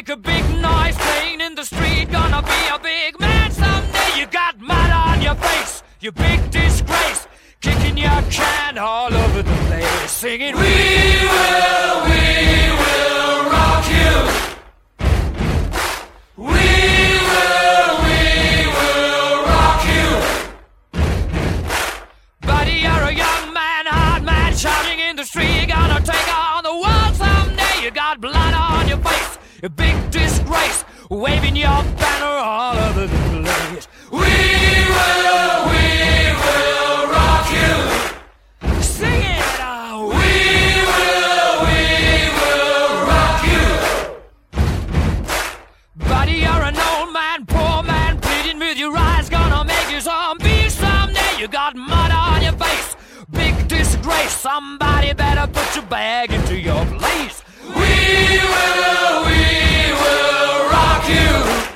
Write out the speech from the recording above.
make a big noise playing in the street. Gonna be a big man someday. You got mud on your face, you big disgrace. Kicking your can all over the place, singing, we will rock you. We will rock you. Buddy, you're a young man, hard man, shouting in the street. You're gonna take on the world someday. You got blood on your face, a big disgrace, waving your banner all over the place. We will rock you. Sing it out. We will rock you. Buddy, you're an old man, poor man, pleading with your eyes. Gonna make you zombie someday. You got mud on your face, big disgrace. Somebody better put your bag into your place. We will rock you.